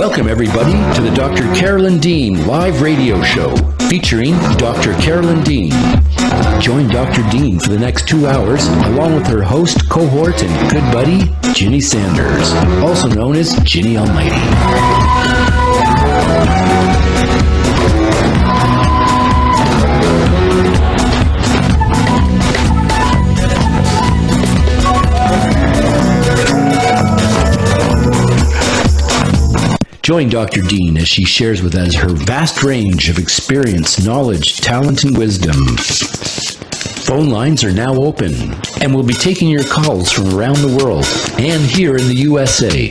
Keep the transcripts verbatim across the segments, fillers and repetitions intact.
Welcome, everybody, to the Doctor Carolyn Dean live radio show featuring Doctor Carolyn Dean. Join Doctor Dean for the next two hours along with her host, cohort, and good buddy, Ginny Sanders, also known as Ginny Almighty. Join Doctor Dean as she shares with us her vast range of experience, knowledge, talent, and wisdom. Phone lines are now open, and we'll be taking your calls from around the world and here in the U S A.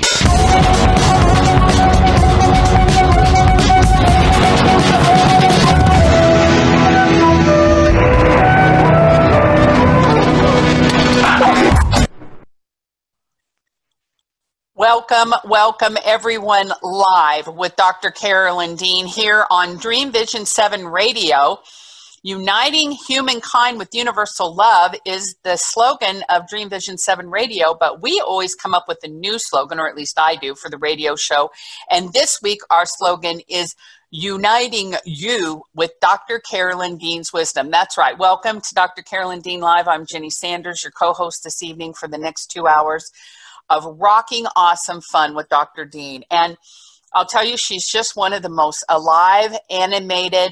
Welcome, welcome everyone live with Doctor Carolyn Dean here on Dream Vision seven Radio. Uniting humankind with universal love is the slogan of Dream Vision seven Radio, but we always come up with a new slogan, or at least I do, for the radio show. And this week our slogan is Uniting You with Doctor Carolyn Dean's Wisdom. That's right. Welcome to Doctor Carolyn Dean Live. I'm Ginny Sanders, your co-host this evening for the next two hours of rocking awesome fun with Doctor Dean. And I'll tell you, she's just one of the most alive, animated,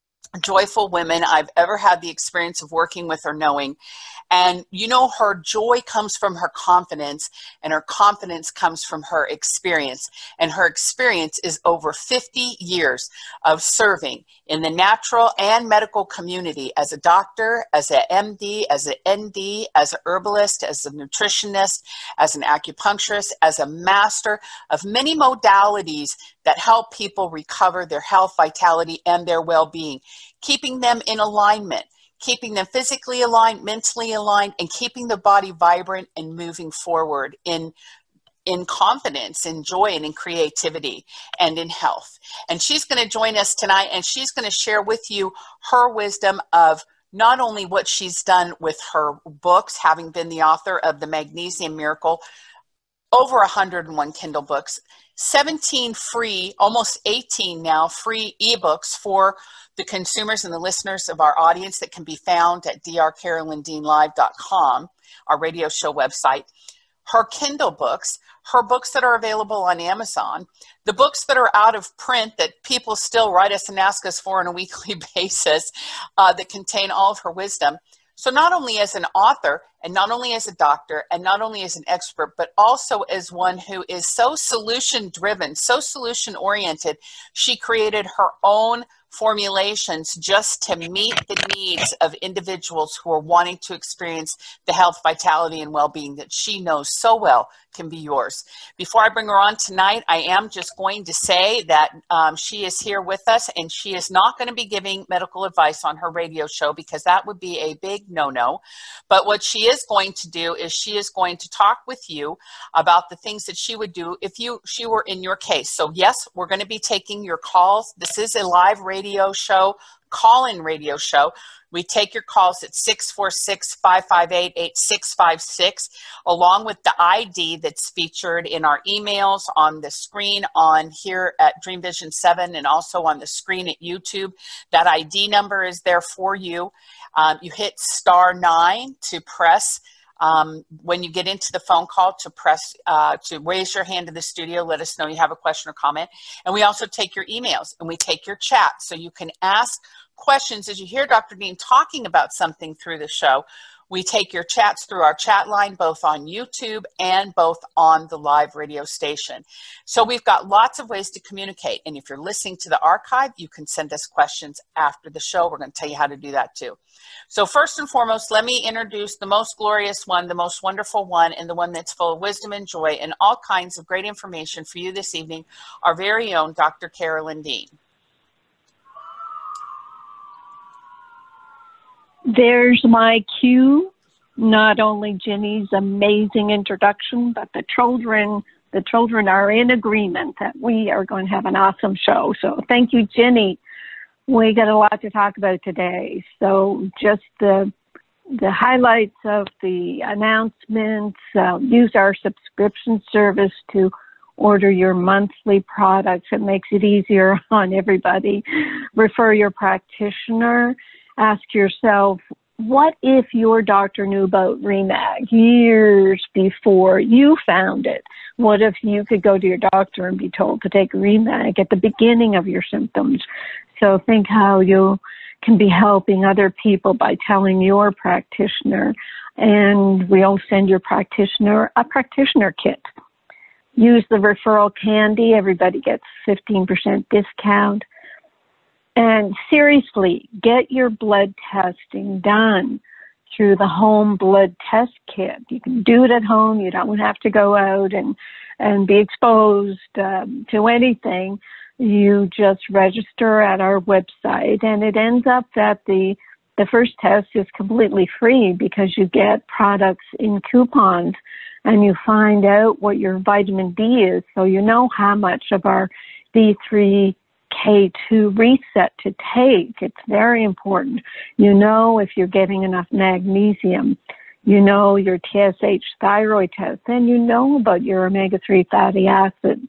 joyful women I've ever had the experience of working with or knowing. And you know, her joy comes from her confidence, and her confidence comes from her experience. And her experience is over fifty years of serving in the natural and medical community as a doctor, as an M D, as an N D, as an herbalist, as a nutritionist, as an acupuncturist, as a master of many modalities that help people recover their health, vitality, and their well-being, keeping them in alignment, keeping them physically aligned, mentally aligned, and keeping the body vibrant and moving forward in in confidence, in joy, and in creativity, and in health. And she's going to join us tonight, and she's going to share with you her wisdom of not only what she's done with her books, having been the author of The Magnesium Miracle, over one hundred and one Kindle books, seventeen free, almost eighteen now, free ebooks for the consumers and the listeners of our audience that can be found at d r carolyn dean live dot com, our radio show website. Her Kindle books, her books that are available on Amazon, the books that are out of print that people still write us and ask us for on a weekly basis uh, that contain all of her wisdom. So not only as an author, and not only as a doctor, and not only as an expert, but also as one who is so solution-driven, so solution-oriented, she created her own formulations just to meet the needs of individuals who are wanting to experience the health, vitality, and well-being that she knows so well can be yours. Before I bring her on tonight, I am just going to say that um, she is here with us, and she is not going to be giving medical advice on her radio show because that would be a big no-no. But what she is going to do is she is going to talk with you about the things that she would do if you she were in your case. So yes, we're going to be taking your calls. This is a live radio show, call-in radio show. We take your calls at six four six, five five eight, eight six five six, along with the I D that's featured in our emails, on the screen on here at Dream Vision seven, and also on the screen at YouTube. That I D number is there for you. Um, you hit star nine to press Um, when you get into the phone call to press, uh, to raise your hand in the studio, let us know you have a question or comment. And we also take your emails, and we take your chat, so you can ask questions as you hear Doctor Dean talking about something through the show. We take your chats through our chat line, both on YouTube and both on the live radio station. So we've got lots of ways to communicate. And if you're listening to the archive, you can send us questions after the show. We're going to tell you how to do that too. So first and foremost, let me introduce the most glorious one, the most wonderful one, and the one that's full of wisdom and joy and all kinds of great information for you this evening, our very own Doctor Carolyn Dean. There's my cue, not only Ginny's amazing introduction, but the children, the children are in agreement that we are going to have an awesome show. So thank you, Ginny. We got a lot to talk about today. So just the, the highlights of the announcements, uh, use our subscription service to order your monthly products. It makes it easier on everybody. Refer your practitioner. Ask yourself, what if your doctor knew about REMAG years before you found it? What if you could go to your doctor and be told to take REMAG at the beginning of your symptoms? So think how you can be helping other people by telling your practitioner. And we'll send your practitioner a practitioner kit. Use the referral candy. Everybody gets fifteen percent discount. And seriously, get your blood testing done through the home blood test kit. You can do it at home. You don't have to go out and, and be exposed um, to anything. You just register at our website, and it ends up that the, the first test is completely free because you get products in coupons, and you find out what your vitamin D is, so you know how much of our D three K two reset to take. It's very important. You know if you're getting enough magnesium. You know your T S H thyroid test, and you know about your omega three fatty acids.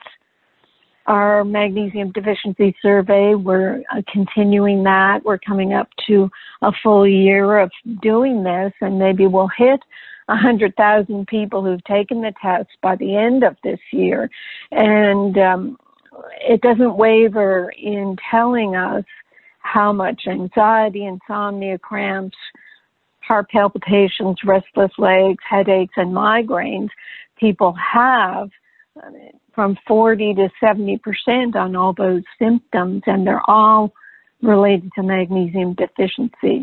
Our magnesium deficiency survey, we're uh, continuing that. We're coming up to a full year of doing this, and maybe we'll hit one hundred thousand people who've taken the test by the end of this year. And um, it doesn't waver in telling us how much anxiety, insomnia, cramps, heart palpitations, restless legs, headaches, and migraines people have, from forty to seventy percent on all those symptoms, and they're all related to magnesium deficiency.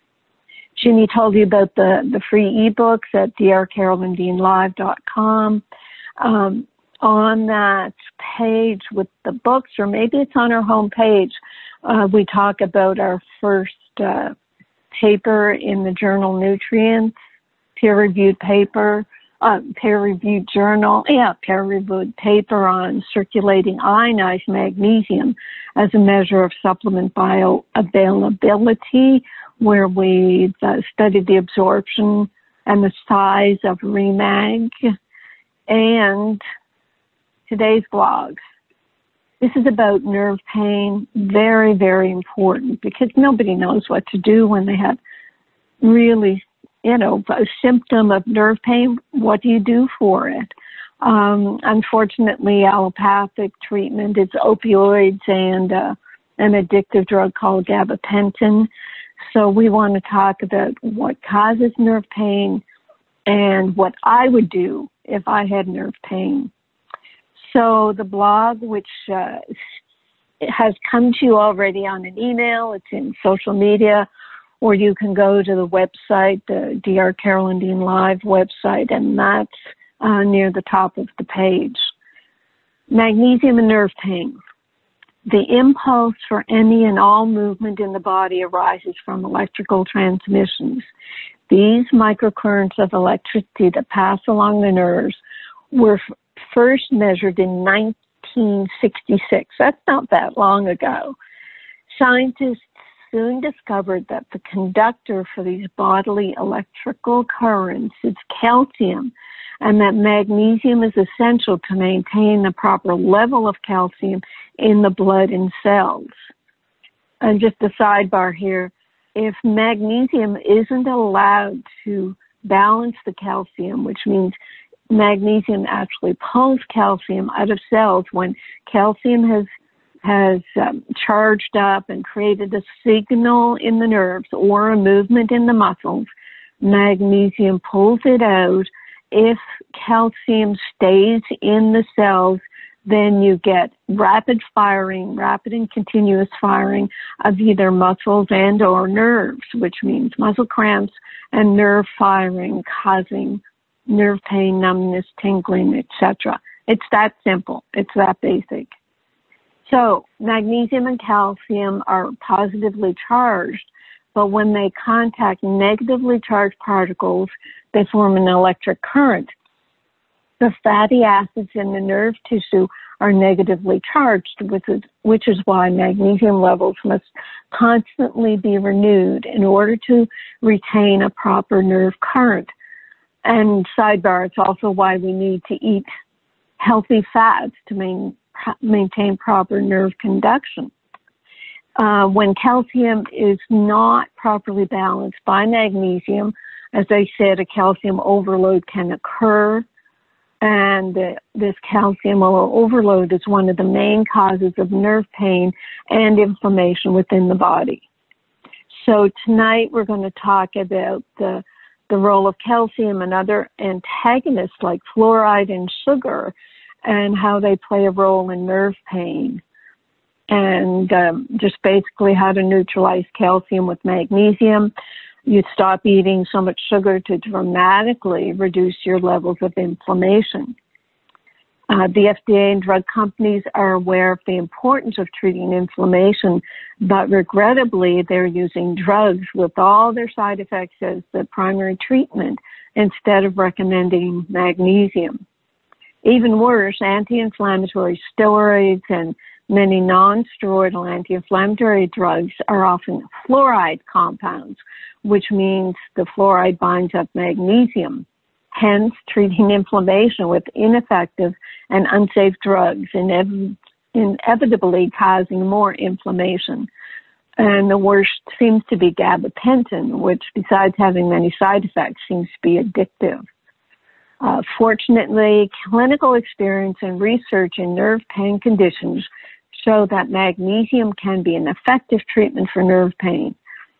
Ginny told you about the, the free ebooks at d r carolyn dean live dot com. Um, on that page with the books, or maybe it's on our home page, uh, we talk about our first uh, paper in the journal Nutrients, peer-reviewed paper, uh, peer-reviewed journal, yeah, peer-reviewed paper on circulating ionized magnesium as a measure of supplement bioavailability, where we uh, studied the absorption and the size of REMAG. And today's blog, this is about nerve pain, very, very important, because nobody knows what to do when they have really, you know, a symptom of nerve pain. What do you do for it? Um, unfortunately, allopathic treatment is opioids and uh, an addictive drug called gabapentin. So we want to talk about what causes nerve pain and what I would do if I had nerve pain. So the blog, which uh, has come to you already on an email, it's in social media, or you can go to the website, the D R Carolyn Dean Live website, and that's uh, near the top of the page. Magnesium and nerve pain. The impulse for any and all movement in the body arises from electrical transmissions. These microcurrents of electricity that pass along the nerves were first measured in nineteen sixty-six. That's not that long ago. Scientists soon discovered that the conductor for these bodily electrical currents is calcium, and that magnesium is essential to maintain the proper level of calcium in the blood and cells. And just a sidebar here, if magnesium isn't allowed to balance the calcium, which means magnesium actually pulls calcium out of cells when calcium has has um, charged up and created a signal in the nerves or a movement in the muscles, magnesium pulls it out. If calcium stays in the cells, then you get rapid firing, rapid and continuous firing of either muscles and or nerves, which means muscle cramps and nerve firing, causing nerve pain, numbness, tingling, et cetera. It's that simple. It's that basic. So magnesium and calcium are positively charged, but when they contact negatively charged particles, they form an electric current. The fatty acids in the nerve tissue are negatively charged, which is, which is why magnesium levels must constantly be renewed in order to retain a proper nerve current. And sidebar, it's also why we need to eat healthy fats to main, maintain proper nerve conduction. Uh, when calcium is not properly balanced by magnesium, as I said, a calcium overload can occur, and uh, this calcium overload is one of the main causes of nerve pain and inflammation within the body. So tonight we're going to talk about the, the role of calcium and other antagonists like fluoride and sugar and how they play a role in nerve pain. And um, just basically how to neutralize calcium with magnesium. You stop eating so much sugar to dramatically reduce your levels of inflammation. Uh, the F D A and drug companies are aware of the importance of treating inflammation, but regrettably, they're using drugs with all their side effects as the primary treatment instead of recommending magnesium. Even worse, anti-inflammatory steroids and many non-steroidal anti-inflammatory drugs are often fluoride compounds, which means the fluoride binds up magnesium, hence treating inflammation with ineffective and unsafe drugs, inev- inevitably causing more inflammation. And the worst seems to be gabapentin, which besides having many side effects, seems to be addictive. Uh, fortunately, clinical experience and research in nerve pain conditions show that magnesium can be an effective treatment for nerve pain.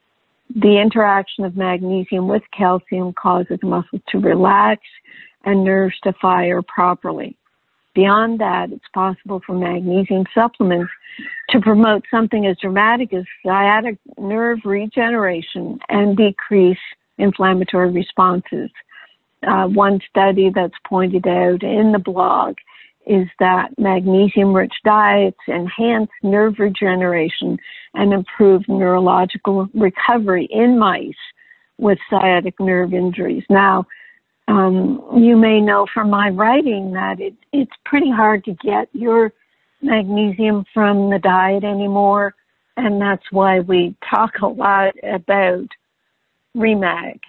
The interaction of magnesium with calcium causes muscles to relax and nerves to fire properly. Beyond that, it's possible for magnesium supplements to promote something as dramatic as sciatic nerve regeneration and decrease inflammatory responses. Uh, one study that's pointed out in the blog is that magnesium-rich diets enhance nerve regeneration and improve neurological recovery in mice with sciatic nerve injuries. Now, um, you may know from my writing that it, it's pretty hard to get your magnesium from the diet anymore, and that's why we talk a lot about REMAG.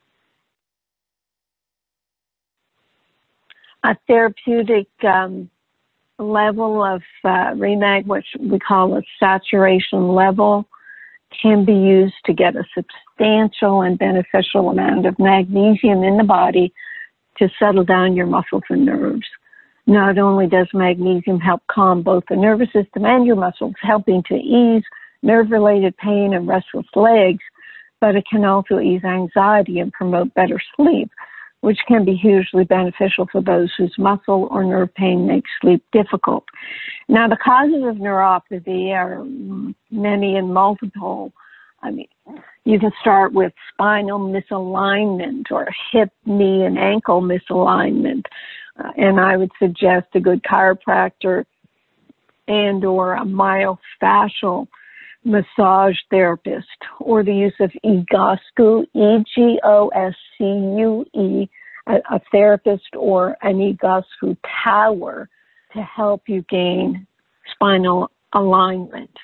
A therapeutic um, level of uh, REMAG, which we call a saturation level, can be used to get a substantial and beneficial amount of magnesium in the body to settle down your muscles and nerves. Not only does magnesium help calm both the nervous system and your muscles, helping to ease nerve-related pain and restless legs, but it can also ease anxiety and promote better sleep, which can be hugely beneficial for those whose muscle or nerve pain makes sleep difficult. Now, the causes of neuropathy are many and multiple. I mean, you can start with spinal misalignment or hip, knee, and ankle misalignment. Uh, and I would suggest a good chiropractor and or a myofascial massage therapist, or the use of Egoscue, E G O S C U E, a, a therapist or an Egoscue tower to help you gain spinal alignment.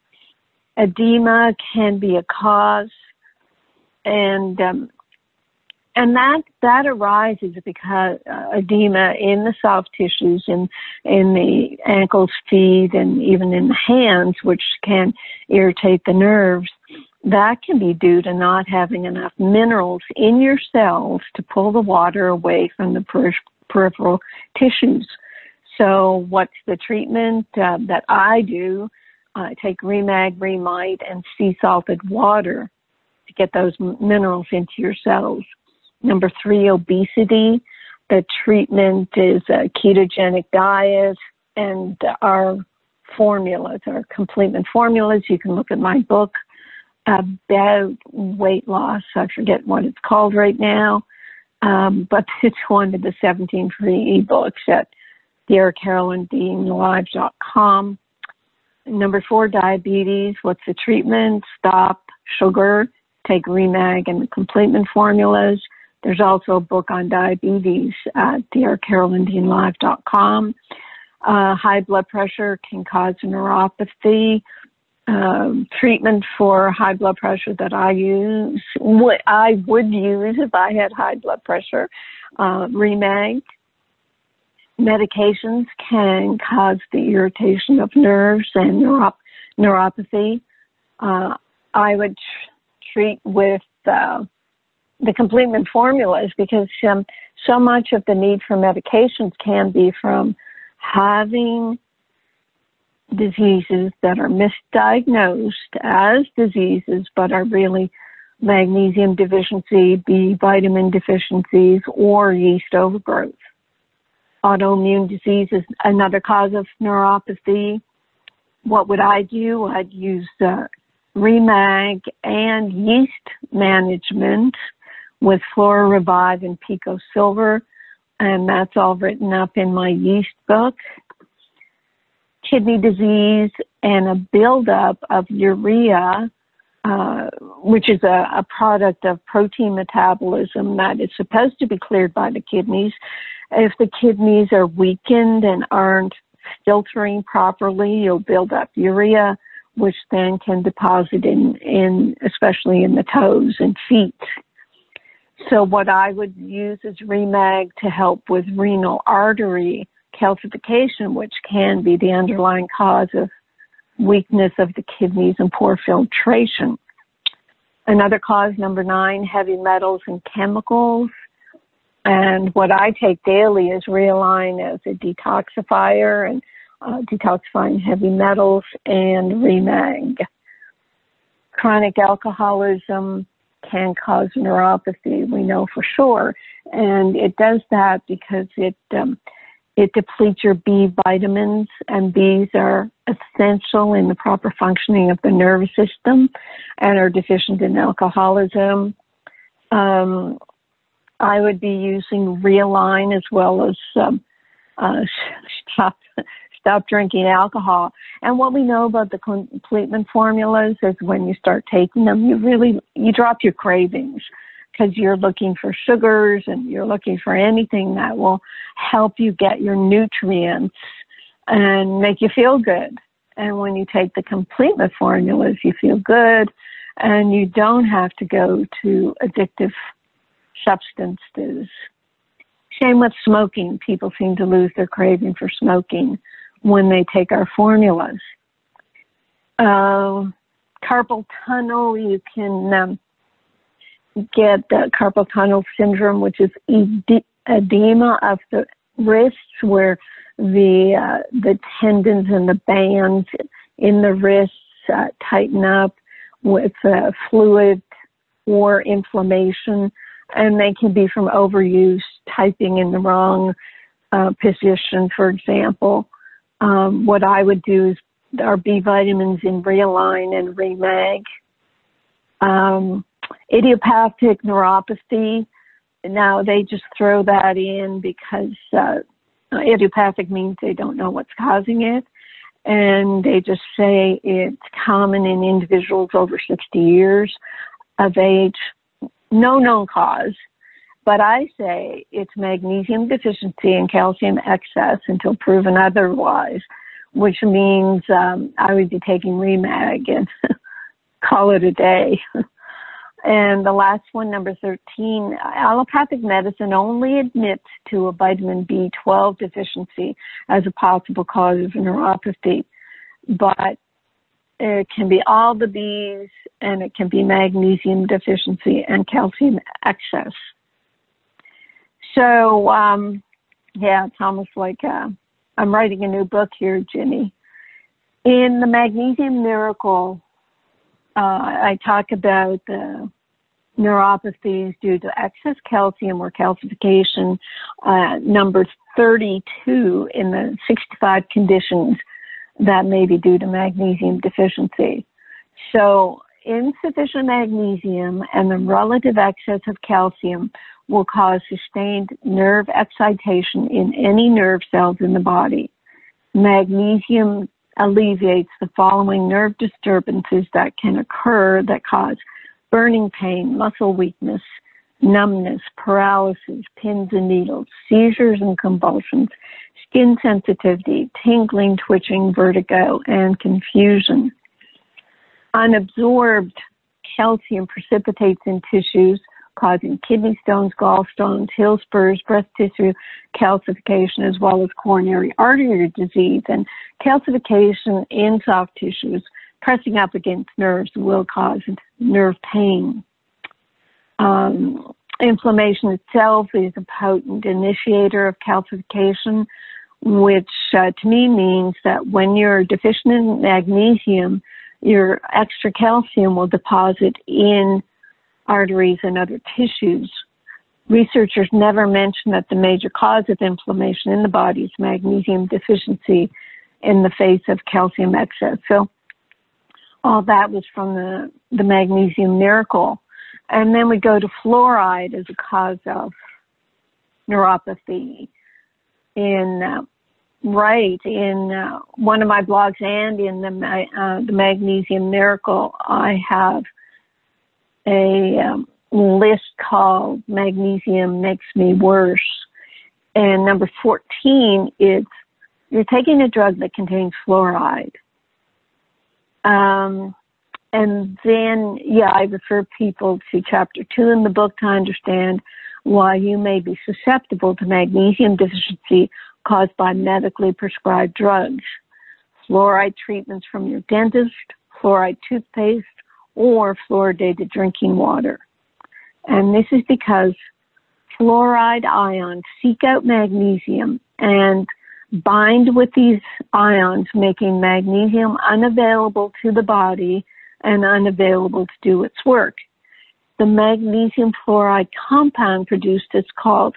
Edema can be a cause, and um, and that that arises because uh, edema in the soft tissues and in the ankles, feet, and even in the hands, which can irritate the nerves, that can be due to not having enough minerals in your cells to pull the water away from the per- peripheral tissues. So what's the treatment uh, that I do? I uh, take REMAG, Remite, and sea salted water to get those m- minerals into your cells. Number three, obesity. The treatment is a ketogenic diet, and our formulas, our complement formulas. You can look at my book about weight loss. I forget what it's called right now, um, but it's one of the seventeen free ebooks at Dear Carolyn Dean Live dot com. Number four, diabetes. What's the treatment? Stop sugar. Take REMAG and the complement formulas. There's also a book on diabetes at Dear Carolyn Dean Live dot com. Uh, high blood pressure can cause neuropathy. Um, treatment for high blood pressure that I use, what I would use if I had high blood pressure, uh, REMAG. Medications can cause the irritation of nerves and neurop- neuropathy. Uh, I would tr- treat with uh, the Completement formulas because um, so much of the need for medications can be from having diseases that are misdiagnosed as diseases but are really magnesium deficiency, B vitamin deficiencies, or yeast overgrowth. Autoimmune disease is another cause of neuropathy. What would I do? I'd use uh, Remag and yeast management with Flora Revive and Pico Silver, and that's all written up in my yeast book. Kidney disease and a buildup of urea, uh, which is a, a product of protein metabolism that is supposed to be cleared by the kidneys. If the kidneys are weakened and aren't filtering properly, you'll build up urea, which then can deposit in, in especially in the toes and feet. So what I would use is Remag to help with renal artery calcification, which can be the underlying cause of weakness of the kidneys and poor filtration. Another cause, number nine, heavy metals and chemicals. And what I take daily is Realign as a detoxifier and uh, detoxifying heavy metals and Remag. Chronic alcoholism can cause neuropathy, we know for sure. And it does that because it um, it depletes your B vitamins, and Bs are essential in the proper functioning of the nervous system and are deficient in alcoholism. Um, I would be using Realign as well as um, uh, stop, stop drinking alcohol. And what we know about the Completement formulas is when you start taking them, you really, you drop your cravings because you're looking for sugars and you're looking for anything that will help you get your nutrients and make you feel good. And when you take the Completement formulas, you feel good and you don't have to go to addictive substances. Same with smoking. People seem to lose their craving for smoking when they take our formulas. Uh, carpal tunnel, you can um, get uh, carpal tunnel syndrome, which is ed- edema of the wrists, where the uh, the tendons and the bands in the wrists uh, tighten up with uh, fluid or inflammation, and they can be from overuse, typing in the wrong uh, position, for example. Um, what I would do is our B vitamins in Realign and Remag. Um, idiopathic neuropathy, now they just throw that in because uh, idiopathic means they don't know what's causing it. And they just say it's common in individuals over sixty years of age, no known cause. But I say it's magnesium deficiency and calcium excess until proven otherwise, which means um, I would be taking Remag and call it a day. And the last one, number thirteen, allopathic medicine only admits to a vitamin B twelve deficiency as a possible cause of neuropathy. But it can be all the Bs, and it can be magnesium deficiency and calcium excess. So, um, yeah, it's almost like uh, I'm writing a new book here, Ginny. In the Magnesium Miracle, uh, I talk about the neuropathies due to excess calcium or calcification, uh, number thirty-two in the sixty-five conditions that may be due to magnesium deficiency. So insufficient magnesium and the relative excess of calcium will cause sustained nerve excitation in any nerve cells in the body. Magnesium alleviates the following nerve disturbances that can occur that cause burning pain, muscle weakness, numbness, paralysis, pins and needles, seizures and convulsions, skin sensitivity, tingling, twitching, vertigo, and confusion. Unabsorbed calcium precipitates in tissues, causing kidney stones, gallstones, hill spurs, breast tissue calcification, as well as coronary artery disease. And calcification in soft tissues pressing up against nerves will cause nerve pain. Um, inflammation itself is a potent initiator of calcification, which uh, to me means that when you're deficient in magnesium, your extra calcium will deposit in arteries and other tissues. Researchers never mention that the major cause of inflammation in the body is magnesium deficiency in the face of calcium excess. So all that was from the, the magnesium miracle. And then we go to fluoride as a cause of neuropathy. In uh, right in uh, one of my blogs and in the uh, the Magnesium Miracle, I have a um, list called "Magnesium Makes Me Worse," and number fourteen is you're taking a drug that contains fluoride. Um, and then, yeah, I refer people to chapter two in the book to understand why you may be susceptible to magnesium deficiency caused by medically prescribed drugs, fluoride treatments from your dentist, fluoride toothpaste, or fluoridated drinking water. And this is because fluoride ions seek out magnesium and bind with these ions, making magnesium unavailable to the body and unavailable to do its work. The magnesium fluoride compound produced is called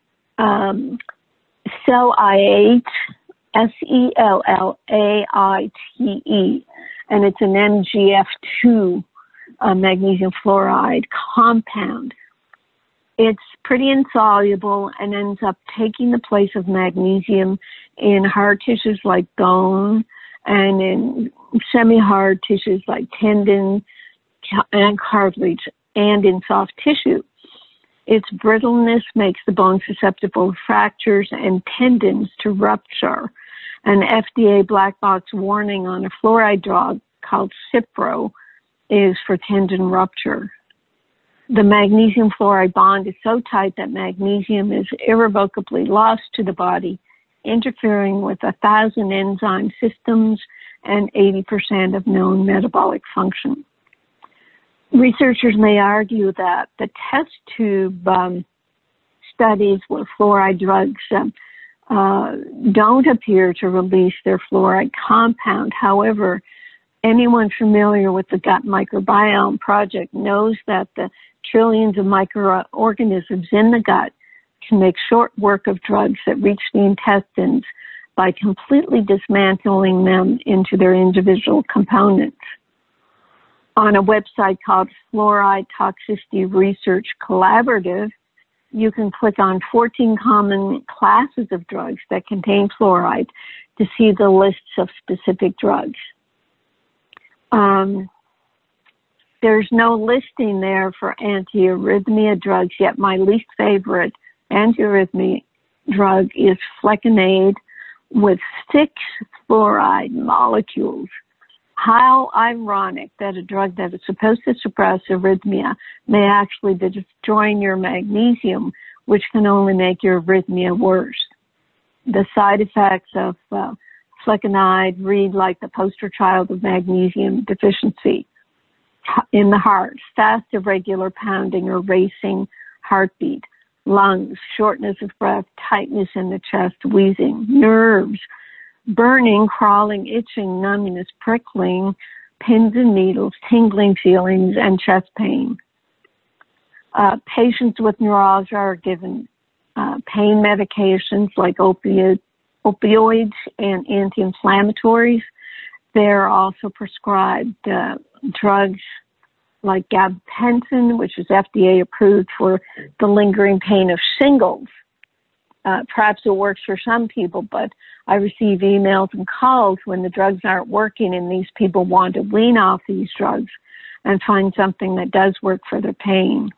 um, S E L A I T E, S E L L A I T E, and it's an M G F two uh, magnesium fluoride compound. It's pretty insoluble and ends up taking the place of magnesium in hard tissues like bone and in semi-hard tissues like tendon and cartilage and in soft tissue. Its brittleness makes the bone susceptible to fractures and tendons to rupture. An F D A black box warning on a fluoride drug called Cipro is for tendon rupture. The magnesium fluoride bond is so tight that magnesium is irrevocably lost to the body, interfering with a thousand enzyme systems and eighty percent of known metabolic function. Researchers may argue that the test tube um, studies where fluoride drugs um, uh, don't appear to release their fluoride compound. However, anyone familiar with the Gut Microbiome Project knows that the trillions of microorganisms in the gut can make short work of drugs that reach the intestines by completely dismantling them into their individual components. On a website called Fluoride Toxicity Research Collaborative, you can click on fourteen common classes of drugs that contain fluoride to see the lists of specific drugs. Um, there's no listing there for antiarrhythmia drugs, yet my least favorite antiarrhythmia drug is flecainide with six fluoride molecules. How ironic that a drug that is supposed to suppress arrhythmia may actually be destroying your magnesium, which can only make your arrhythmia worse. The side effects of uh, flecainide read like the poster child of magnesium deficiency in the heart: fast, irregular pounding or racing heartbeat, lungs, shortness of breath, tightness in the chest, wheezing, nerves, burning, crawling, itching, numbness, prickling, pins and needles, tingling feelings, and chest pain. Uh, patients with neuralgia are given uh, pain medications like opioid, opioids and anti-inflammatories. They're also prescribed uh, drugs like gabapentin, which is F D A approved for the lingering pain of shingles. Uh, perhaps it works for some people, but I receive emails and calls when the drugs aren't working and these people want to wean off these drugs and find something that does work for their pain.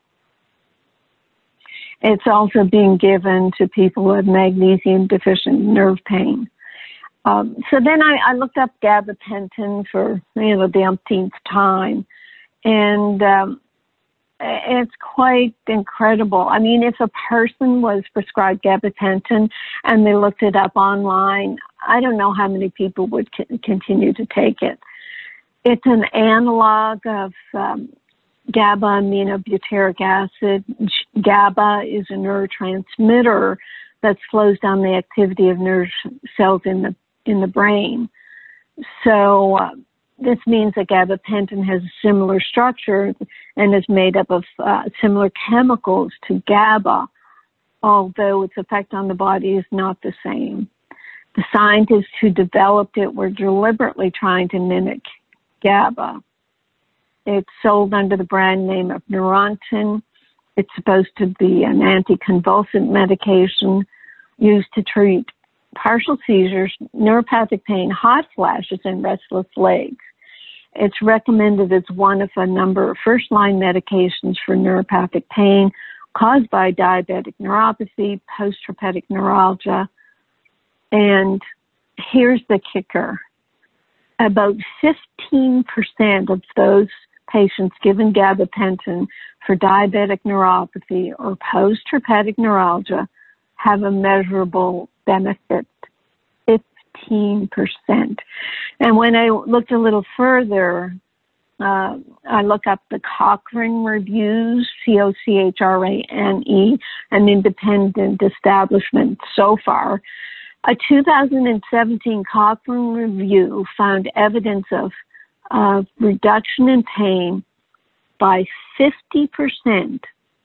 It's also being given to people who have magnesium deficient nerve pain. Um, so then I, I looked up gabapentin for, you know, the umpteenth time. And um, it's quite incredible. I mean, if a person was prescribed gabapentin and they looked it up online, I don't know how many people would c- continue to take it. It's an analog of um, GABA aminobutyric acid. GABA is a neurotransmitter that slows down the activity of nerve cells in the in the brain. So uh, this means that gabapentin has a similar structure and is made up of uh, similar chemicals to GABA, although its effect on the body is not the same. The scientists who developed it were deliberately trying to mimic GABA. It's sold under the brand name of Neurontin. It's supposed to be an anticonvulsant medication used to treat partial seizures, neuropathic pain, hot flashes, and restless legs. It's recommended as one of a number of first-line medications for neuropathic pain caused by diabetic neuropathy, post-herpetic neuralgia. And here's the kicker. About fifteen percent of those patients given gabapentin for diabetic neuropathy or post-herpetic neuralgia have a measurable benefit, fifteen percent. And when I looked a little further, uh, I look up the Cochrane reviews, C O C H R A N E, an independent establishment so far. A two thousand seventeen Cochrane review found evidence of uh, reduction in pain by fifty percent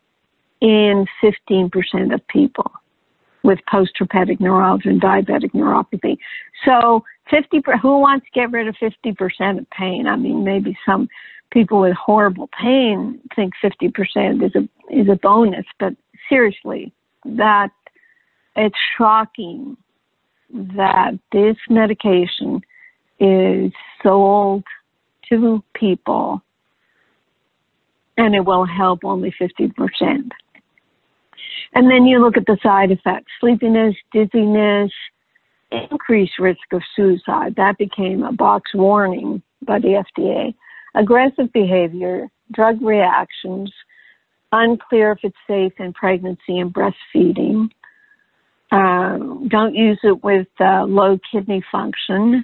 in fifteen percent of people with post-herpetic neuralgia and diabetic neuropathy. So fifty, who wants to get rid of fifty percent of pain? I mean, maybe some people with horrible pain think fifty percent is a, is a bonus, but seriously, that it's shocking that this medication is sold to people and it will help only fifty percent. And then you look at the side effects: sleepiness, dizziness, increased risk of suicide. That became a box warning by the F D A. Aggressive behavior, drug reactions, unclear if it's safe in pregnancy and breastfeeding. Um, don't use it with uh, low kidney function,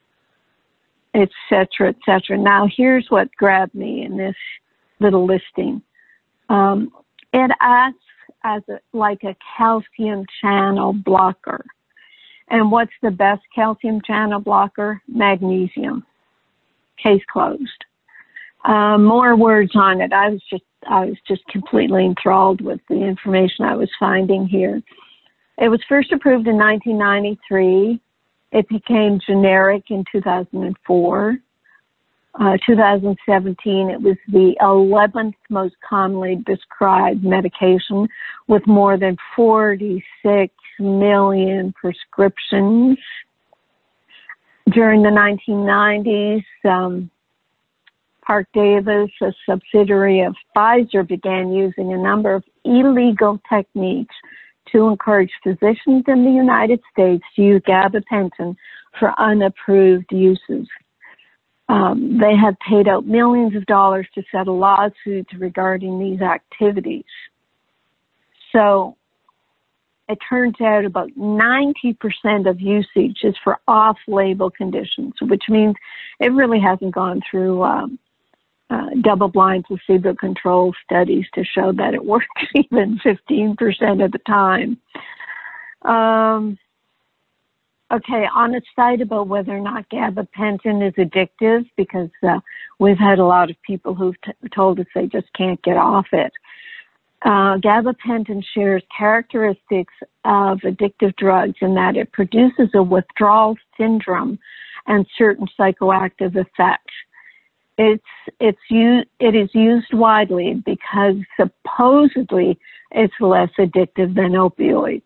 et cetera, et cetera. Now, here's what grabbed me in this little listing. Um, it acts as a, like a calcium channel blocker. And what's the best calcium channel blocker? Magnesium. Case closed. Uh, more words on it. I was just I was just completely enthralled with the information I was finding here. It was first approved in nineteen ninety-three. It became generic in two thousand four. Uh, two thousand seventeen, it was the eleventh most commonly prescribed medication with more than forty-six million prescriptions. During the nineteen nineties, um, Parke-Davis, a subsidiary of Pfizer, began using a number of illegal techniques to encourage physicians in the United States to use gabapentin for unapproved uses. Um, they have paid out millions of dollars to settle lawsuits regarding these activities. So it turns out about ninety percent of usage is for off-label conditions, which means it really hasn't gone through um, uh, double-blind placebo-controlled studies to show that it works even fifteen percent of the time. Um, Okay, on a site about whether or not gabapentin is addictive, because uh, we've had a lot of people who've t- told us they just can't get off it. Uh, gabapentin shares characteristics of addictive drugs in that it produces a withdrawal syndrome and certain psychoactive effects. It's it's u- it is used widely because supposedly it's less addictive than opioids.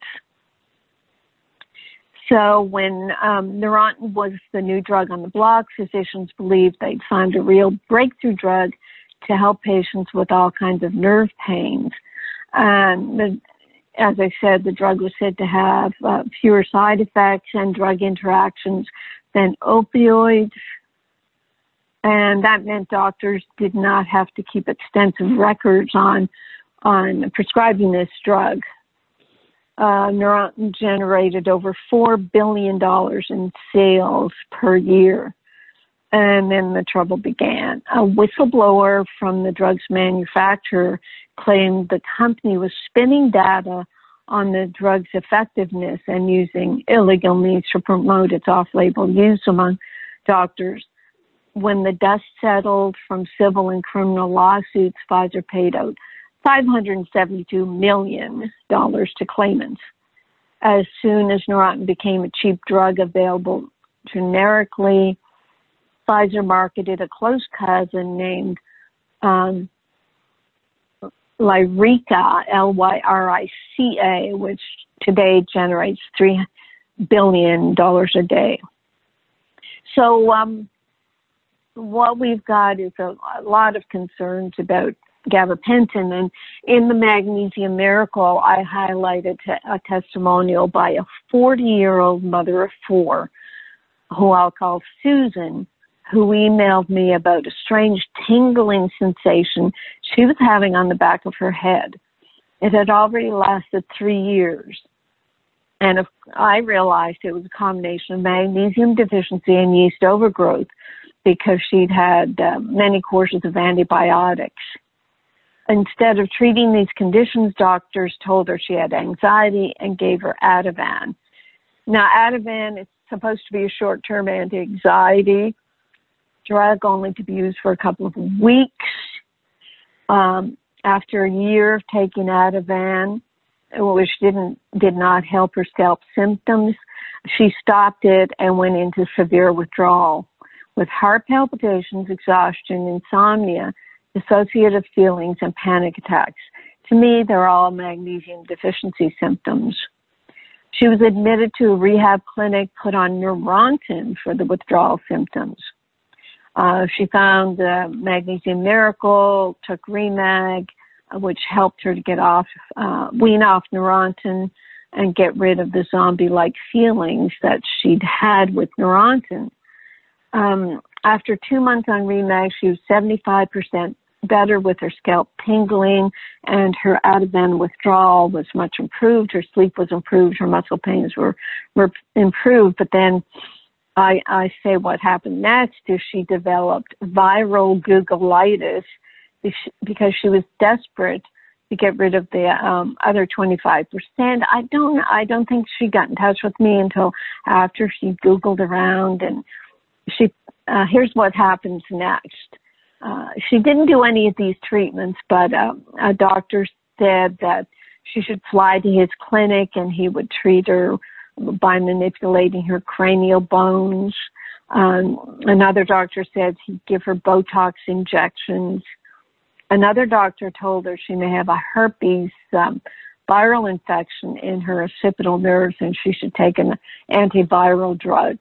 So when um, Neurontin was the new drug on the block, physicians believed they'd found a real breakthrough drug to help patients with all kinds of nerve pains. Um, the, as I said, the drug was said to have uh, fewer side effects and drug interactions than opioids. And that meant doctors did not have to keep extensive records on, on prescribing this drug. Uh, Neurontin generated over four billion dollars in sales per year. And then the trouble began. A whistleblower from the drug's manufacturer claimed the company was spinning data on the drug's effectiveness and using illegal means to promote its off-label use among doctors. When the dust settled from civil and criminal lawsuits, Pfizer paid out five hundred seventy-two million dollars to claimants. As soon as Neurontin became a cheap drug available generically, Pfizer marketed a close cousin named um, Lyrica, L Y R I C A, which today generates three billion dollars a day. So um, what we've got is a, a lot of concerns about gabapentin. And in the Magnesium Miracle, I highlighted a testimonial by a forty-year-old mother of four, who I'll call Susan, who emailed me about a strange tingling sensation she was having on the back of her head. It had already lasted three years. And if I realized it was a combination of magnesium deficiency and yeast overgrowth because she'd had uh, many courses of antibiotics. Instead of treating these conditions, doctors told her she had anxiety and gave her Ativan. Now, Ativan is supposed to be a short-term anti-anxiety drug, only to be used for a couple of weeks. Um, after a year of taking Ativan, which didn't did not help her scalp symptoms, she stopped it and went into severe withdrawal with heart palpitations, exhaustion, insomnia, dissociative feelings, and panic attacks. To me, they're all magnesium deficiency symptoms. She was admitted to a rehab clinic, put on Neurontin for the withdrawal symptoms. Uh, she found the Magnesium Miracle, took Remag, which helped her to get off, uh, wean off Neurontin and get rid of the zombie-like feelings that she'd had with Neurontin. Um, after two months on Remag, she was seventy-five percent better with her scalp tingling, and her Ativan withdrawal was much improved. Her sleep was improved. Her muscle pains were, were improved. But then I, I say what happened next is she developed viral Googleitis because she was desperate to get rid of the um, other twenty-five percent. I don't, I don't think she got in touch with me until after she Googled around, and she, uh, here's what happens next. Uh, she didn't do any of these treatments, but uh, a doctor said that she should fly to his clinic and he would treat her by manipulating her cranial bones. Um, another doctor said he'd give her Botox injections. Another doctor told her she may have a herpes um, viral infection in her occipital nerves and she should take an antiviral drug,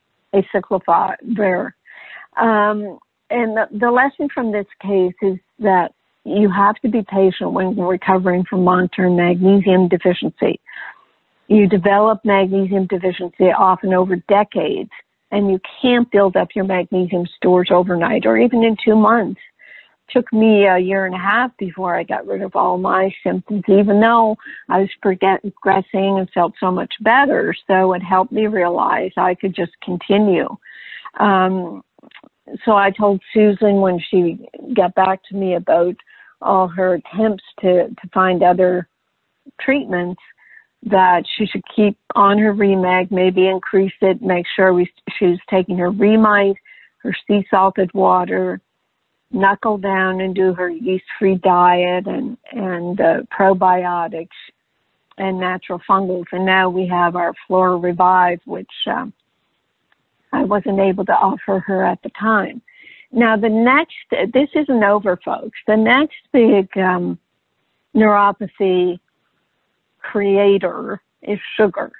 acyclovir. Um, and the, the lesson from this case is that you have to be patient when recovering from long-term magnesium deficiency. You develop magnesium deficiency often over decades, and you can't build up your magnesium stores overnight or even in two months. It took me a year and a half before I got rid of all my symptoms, even though I was progressing and felt so much better. So it helped me realize I could just continue. Um, so I told Susan when she got back to me about all her attempts to, to find other treatments, that she should keep on her Remag, maybe increase it, make sure we, she was taking her Remite, her sea salted water, knuckle down and do her yeast-free diet and, and uh, probiotics and natural fungals. And now we have our Flora Revive, which um, I wasn't able to offer her at the time. Now the next, this isn't over, folks. The next big um, neuropathy creator is sugar.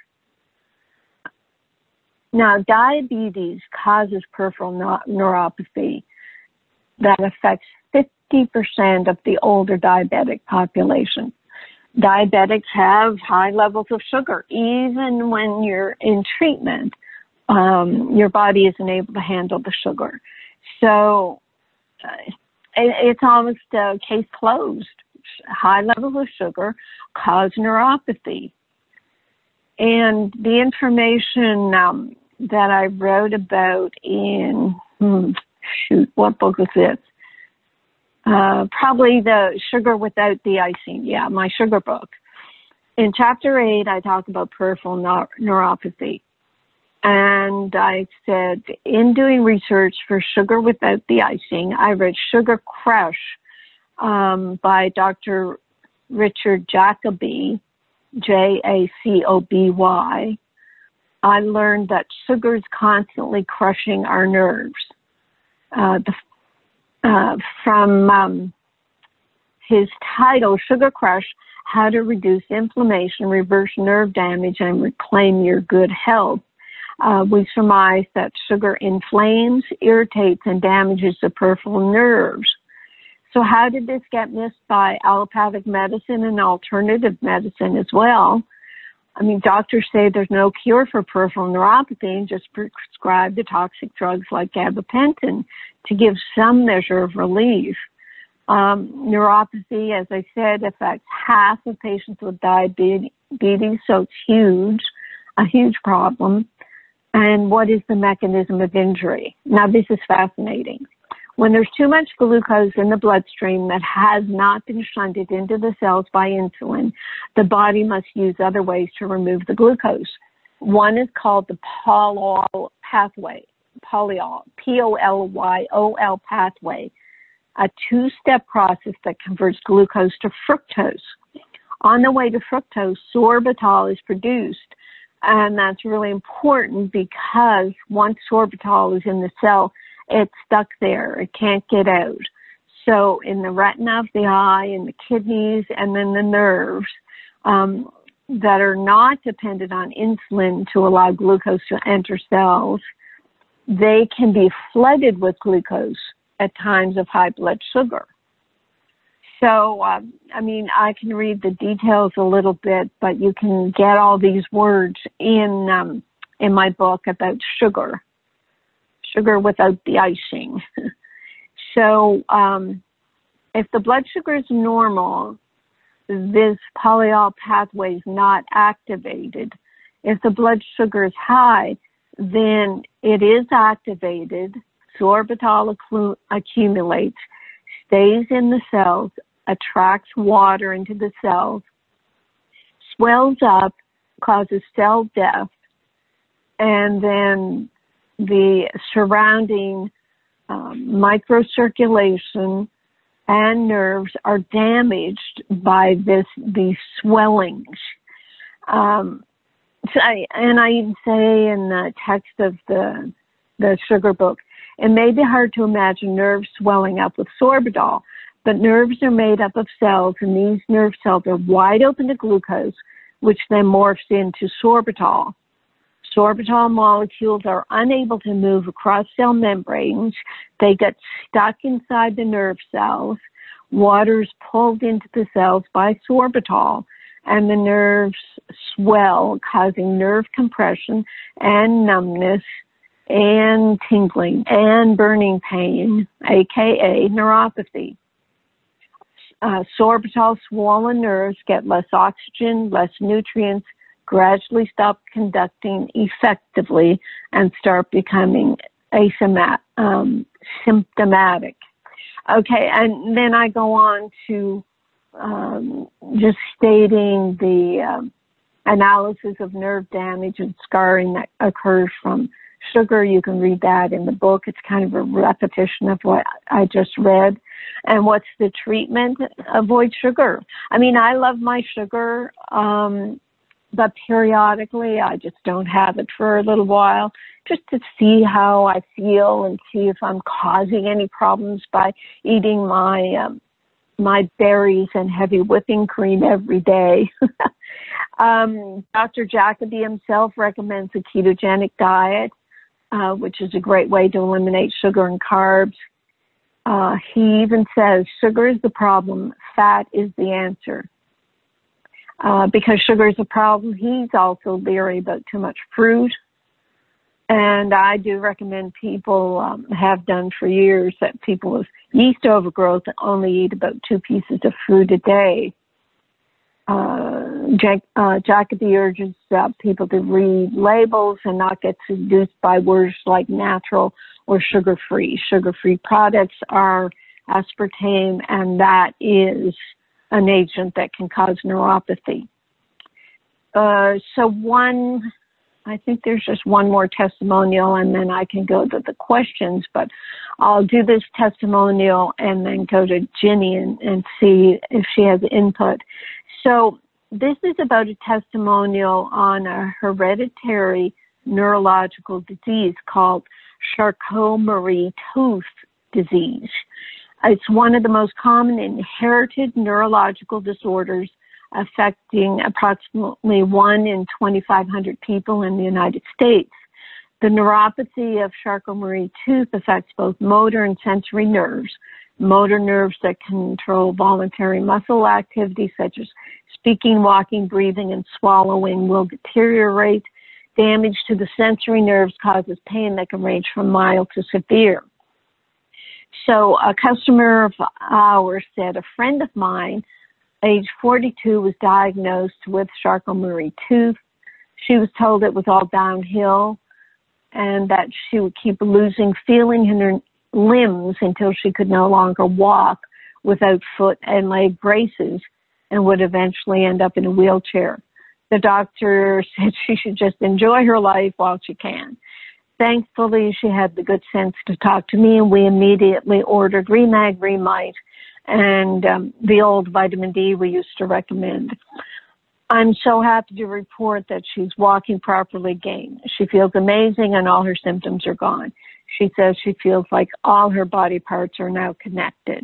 Now, diabetes causes peripheral neuropathy that affects fifty percent of the older diabetic population. Diabetics have high levels of sugar. Even when you're in treatment, um, your body isn't able to handle the sugar. So uh, it, it's almost a case closed. High levels of sugar cause neuropathy. And the information um, that I wrote about in, hmm, shoot, what book was this? Uh, probably the Sugar Without the Icing. Yeah, my sugar book. In chapter eight, I talk about peripheral neur- neuropathy. And I said, in doing research for Sugar Without the Icing, I read Sugar Crush um, by Doctor Richard Jacoby, J A C O B Y. I learned that sugar is constantly crushing our nerves. Uh, the, uh, from um, his title, Sugar Crush, How to Reduce Inflammation, Reverse Nerve Damage, and Reclaim Your Good Health. Uh, we surmise that sugar inflames, irritates, and damages the peripheral nerves. So how did this get missed by allopathic medicine and alternative medicine as well? I mean, doctors say there's no cure for peripheral neuropathy and just prescribe the toxic drugs like gabapentin to give some measure of relief. Um, neuropathy, as I said, affects half of patients with diabetes, so it's huge, a huge problem. And what is the mechanism of injury? Now, this is fascinating. When there's too much glucose in the bloodstream that has not been shunted into the cells by insulin, the body must use other ways to remove the glucose. One is called the polyol pathway, polyol, P O L Y O L pathway, a two-step process that converts glucose to fructose. On the way to fructose, sorbitol is produced. And that's really important because once sorbitol is in the cell, it's stuck there. It can't get out. So in the retina of the eye, in the kidneys, and then the nerves um, that are not dependent on insulin to allow glucose to enter cells, they can be flooded with glucose at times of high blood sugar. So, uh, I mean, I can read the details a little bit, but you can get all these words in um, in my book about sugar. Sugar without the icing. So um, if the blood sugar is normal, this polyol pathway is not activated. If the blood sugar is high, then it is activated. Sorbitol accu- accumulates, stays in the cells, attracts water into the cells, swells up, causes cell death, and then the surrounding um, microcirculation and nerves are damaged by this these swellings. Um, so I, and I even say in the text of the the sugar book, it may be hard to imagine nerves swelling up with sorbitol, but nerves are made up of cells, and these nerve cells are wide open to glucose, which then morphs into sorbitol. Sorbitol molecules are unable to move across cell membranes. They get stuck inside the nerve cells. Water is pulled into the cells by sorbitol, and the nerves swell, causing nerve compression and numbness and tingling and burning pain, aka neuropathy. Uh, sorbitol swollen nerves get less oxygen, less nutrients, gradually stop conducting effectively, and start becoming asymptomatic. Um, symptomatic. Okay, and then I go on to um, just stating the um, analysis of nerve damage and scarring that occurs from sugar. You can read that in the book. It's kind of a repetition of what I just read. And what's the treatment? Avoid sugar. I mean, I love my sugar, um, but periodically I just don't have it for a little while, just to see how I feel and see if I'm causing any problems by eating my um, my berries and heavy whipping cream every day. um, Doctor Jacoby himself recommends a ketogenic diet, uh, which is a great way to eliminate sugar and carbs. Uh, he even says sugar is the problem, fat is the answer. Uh, because sugar is a problem, he's also leery about too much fruit And I do recommend people um, have done for years that people with yeast overgrowth only eat about two pieces of fruit a day. Uh, Jack, uh, Jacoby urges uh, people to read labels and not get seduced by words like natural or sugar-free. Sugar-free products are aspartame, and that is an agent that can cause neuropathy. Uh, so one, I think there's just one more testimonial, and then I can go to the questions, but I'll do this testimonial and then go to Ginny and, and see if she has input. So this is about a testimonial on a hereditary neurological disease called Charcot-Marie-Tooth disease. It's one of the most common inherited neurological disorders affecting approximately one in twenty-five hundred people in the United States. The neuropathy of Charcot-Marie-Tooth affects both motor and sensory nerves. Motor nerves that control voluntary muscle activity such as speaking, walking, breathing, and swallowing will deteriorate. Damage to the sensory nerves causes pain that can range from mild to severe. So a customer of ours said a friend of mine, age forty-two, was diagnosed with Charcot-Marie-Tooth. She was told it was all downhill and that she would keep losing feeling in her limbs until she could no longer walk without foot and leg braces and would eventually end up in a wheelchair. The doctor said she should just enjoy her life while she can. Thankfully, she had the good sense to talk to me, and we immediately ordered Remag, Remite, and um, the old vitamin D we used to recommend. I'm so happy to report that she's walking properly again. She feels amazing and all her symptoms are gone. She says she feels like all her body parts are now connected.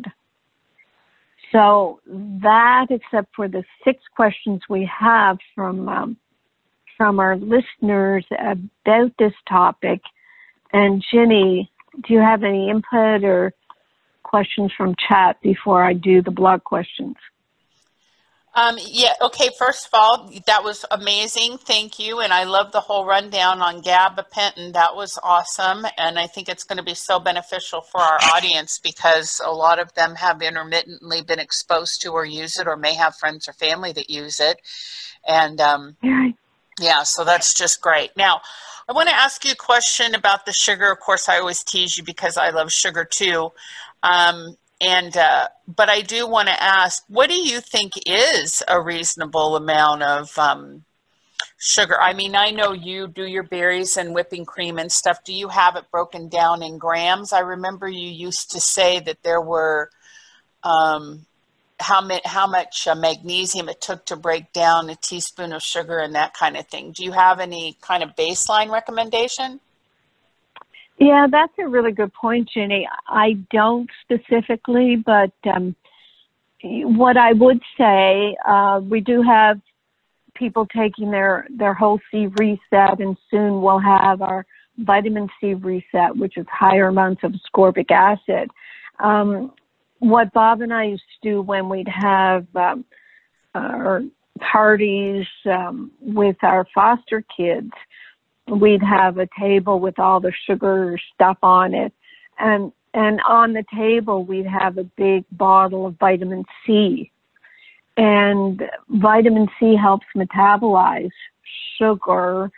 So that, except for the six questions we have from um, from our listeners about this topic. And Ginny, do you have any input or questions from chat before I do the blog questions? Um, yeah, okay, first of all, that was amazing. Thank you. And I love the whole rundown on gabapentin. That was awesome. And I think it's going to be so beneficial for our audience because a lot of them have intermittently been exposed to or use it or may have friends or family that use it. And um, yeah. yeah, so that's just great. Now, I want to ask you a question about the sugar. Of course, I always tease you because I love sugar too. Um, And, uh, but I do want to ask, what do you think is a reasonable amount of um, sugar? I mean, I know you do your berries and whipping cream and stuff. Do you have it broken down in grams? I remember you used to say that there were um, how, ma- how much uh, magnesium it took to break down a teaspoon of sugar and that kind of thing. Do you have any kind of baseline recommendation? Yeah, that's a really good point, Ginny. I don't specifically, but um, what I would say, uh, we do have people taking their, their whole C reset, and soon we'll have our vitamin C reset, which is higher amounts of ascorbic acid. Um, what Bob and I used to do when we'd have um, our parties um, with our foster kids, we'd have a table with all the sugar stuff on it. And and on the table, we'd have a big bottle of vitamin C. And vitamin C helps metabolize sugar.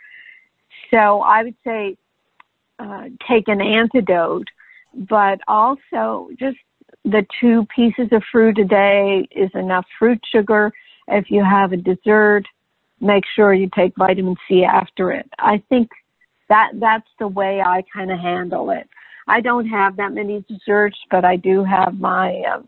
So I would say uh, take an antidote, but also just the two pieces of fruit a day is enough fruit sugar. If you have a dessert, make sure you take vitamin C after it. I think that that's the way I kind of handle it. I don't have that many desserts, but I do have my uh,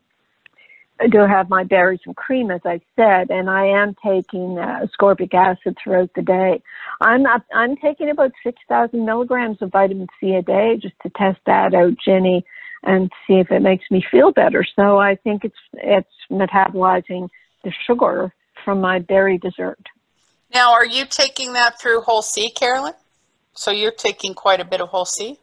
I do have my berries and cream, as I said, and I am taking uh, ascorbic acid throughout the day. I'm not, I'm taking about six thousand milligrams of vitamin C a day just to test that out, Ginny, and see if it makes me feel better. So I think it's it's metabolizing the sugar from my berry dessert. Now, are you taking that through Whole C, Carolyn? So you're taking quite a bit of Whole C?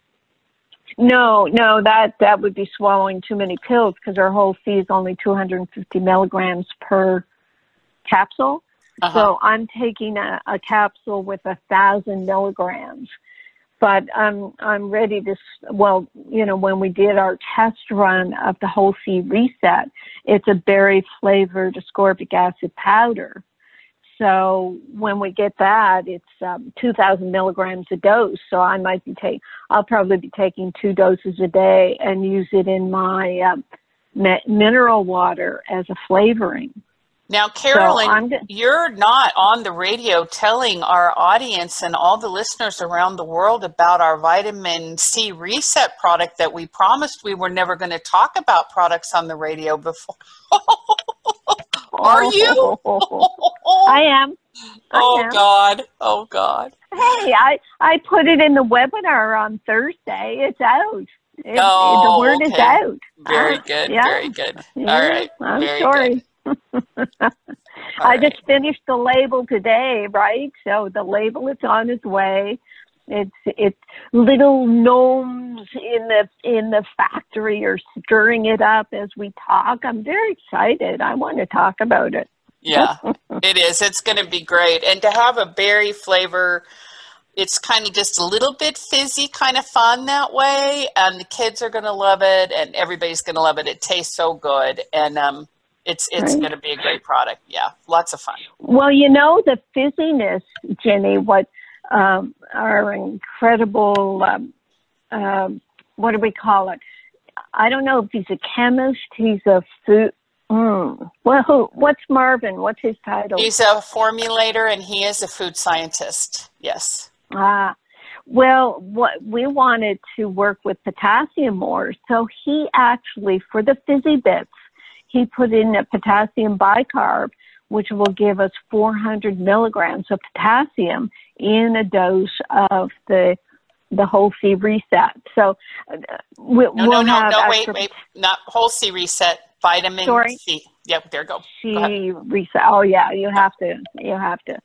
No, no, that, that would be swallowing too many pills because our Whole C is only two hundred fifty milligrams per capsule. Uh-huh. So I'm taking a, a capsule with a thousand milligrams. but I'm I'm ready to. Well, you know, when we did our test run of the Whole C Reset, it's a berry flavored ascorbic acid powder. So when we get that, it's um, two thousand milligrams a dose. So I might be taking, I'll probably be taking two doses a day and use it in my um, mineral water as a flavoring. Now, Carolyn, so go- you're not on the radio telling our audience and all the listeners around the world about our vitamin C reset product that we promised we were never going to talk about products on the radio before. Are you? I am. I oh, am. God. Oh, God. Hey, I, I put it in the webinar on Thursday. It's out. It, oh, the word okay. is out. Very uh, good. Yeah. Very good. Yeah, All right. I'm very sorry. Good. I right. just finished the label today, right? So the label is on its way. It's it's little gnomes in the in the factory are stirring it up as we talk. I'm very excited. I want to talk about it. Yeah, it is. It's going to be great. And to have a berry flavor, it's kind of just a little bit fizzy, kind of fun that way. And the kids are going to love it, and everybody's going to love it. It tastes so good, and um, it's it's Right. going to be a great product. Yeah, lots of fun. Well, you know, the fizziness, Jenny, what um, our incredible, um, um, what do we call it? I don't know if he's a chemist. He's a food. Mm. Well, who, what's Marvin? What's his title? He's a formulator, and he is a food scientist. Yes. Ah, well, what we wanted to work with potassium more. So he actually, for the fizzy bits, he put in a potassium bicarb, which will give us four hundred milligrams of potassium in a dose of the the Whole C Reset. So uh, we, No, we'll no, no, have no, wait, extra wait. Not Whole C Reset, vitamin Sorry? C. Yep, there you go. C Go ahead. Reset. Oh yeah, you have to. You have to.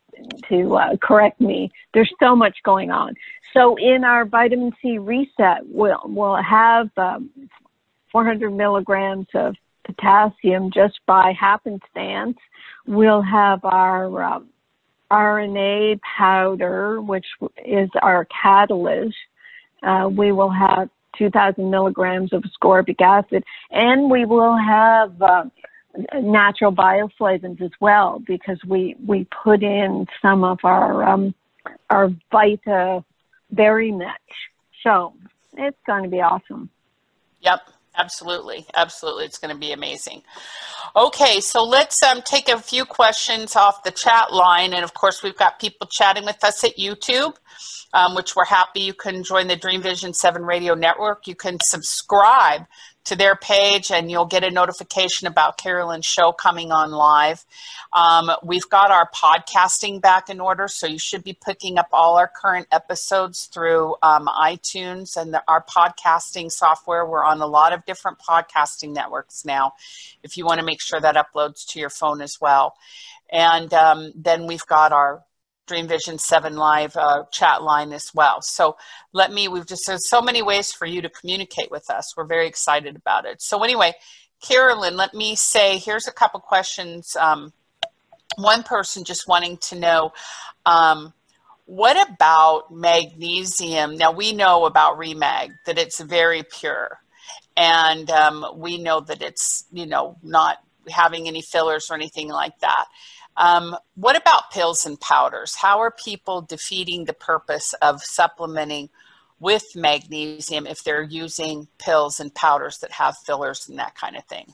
to uh, correct me. There's so much going on. So in our vitamin C reset, we'll, we'll have um, four hundred milligrams of potassium just by happenstance. We'll have our um, R N A powder, which is our catalyst. Uh, we will have two thousand milligrams of ascorbic acid, and we will have uh, natural bioflavins as well, because we, we put in some of our um, our Vita berry mix. So it's going to be awesome. Yep, absolutely. Absolutely. It's going to be amazing. Okay, so let's um, take a few questions off the chat line. And of course, we've got people chatting with us at YouTube, um, which we're happy you can join the Dream Vision seven Radio Network. You can subscribe to their page, and you'll get a notification about Carolyn's show coming on live. Um, we've got our podcasting back in order, so you should be picking up all our current episodes through um, iTunes and the, our podcasting software. We're on a lot of different podcasting networks now, if you want to make sure that uploads to your phone as well. And um, then we've got our Dream Vision seven Live uh, chat line as well. So let me, we've just, there's so many ways for you to communicate with us. We're very excited about it. So anyway, Carolyn, let me say, here's a couple questions. Um, one person just wanting to know, um, what about magnesium? Now we know about Remag, that it's very pure. And um, we know that it's, you know, not having any fillers or anything like that. Um, what about pills and powders? How are people defeating the purpose of supplementing with magnesium if they're using pills and powders that have fillers and that kind of thing?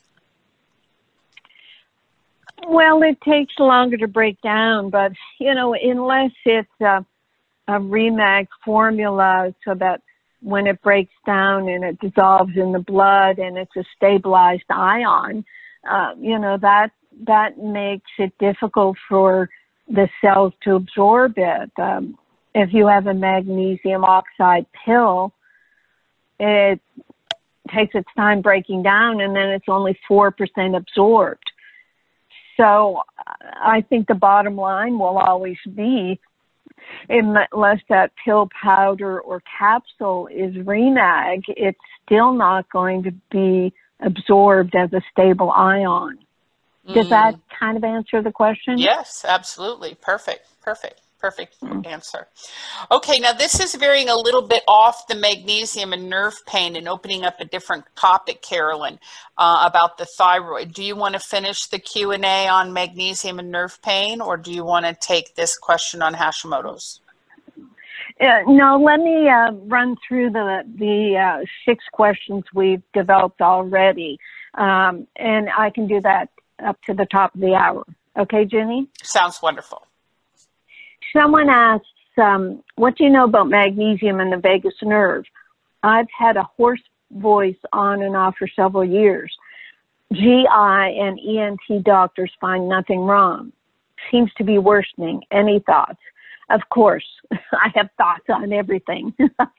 Well, it takes longer to break down, but, you know, unless it's a, a Remag formula so that when it breaks down and it dissolves in the blood and it's a stabilized ion, uh, you know, that that makes it difficult for the cells to absorb it. Um, if you have a magnesium oxide pill, it takes its time breaking down, and then it's only four percent absorbed. So I think the bottom line will always be, unless that pill, powder, or capsule is Remag, it's still not going to be absorbed as a stable ion. Does that kind of answer the question? Yes, absolutely. Perfect. Perfect. Perfect answer. Okay, now this is veering a little bit off the magnesium and nerve pain and opening up a different topic, Carolyn, uh, about the thyroid. Do you want to finish the Q and A on magnesium and nerve pain, or do you want to take this question on Hashimoto's? Uh, no, let me uh, run through the, the uh, six questions we've developed already, um, and I can do that up to the top of the hour. Okay, Jenny? Sounds wonderful. Someone asks, um, what do you know about magnesium and the vagus nerve? I've had a hoarse voice on and off for several years. G I and E N T doctors find nothing wrong. Seems to be worsening. Any thoughts? Of course, I have thoughts on everything.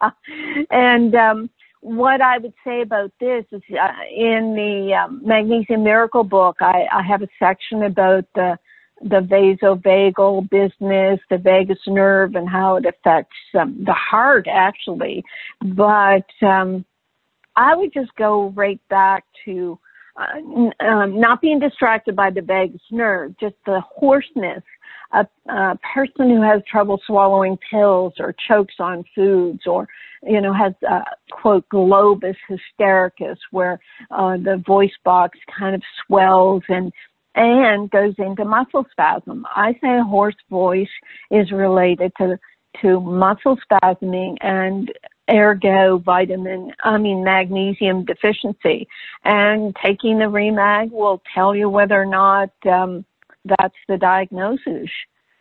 And um, what I would say about this is uh, in the um, Magnesium Miracle book, I, I have a section about the the vasovagal business, the vagus nerve, and how it affects um, the heart, actually. But um, I would just go right back to uh, um, not being distracted by the vagus nerve, just the hoarseness. A, a person who has trouble swallowing pills or chokes on foods, or, you know, has a, quote, globus hystericus, where uh, the voice box kind of swells and and goes into muscle spasm. I say a hoarse voice is related to to muscle spasming and ergo vitamin, I mean magnesium deficiency. And taking the Remag will tell you whether or not um, that's the diagnosis.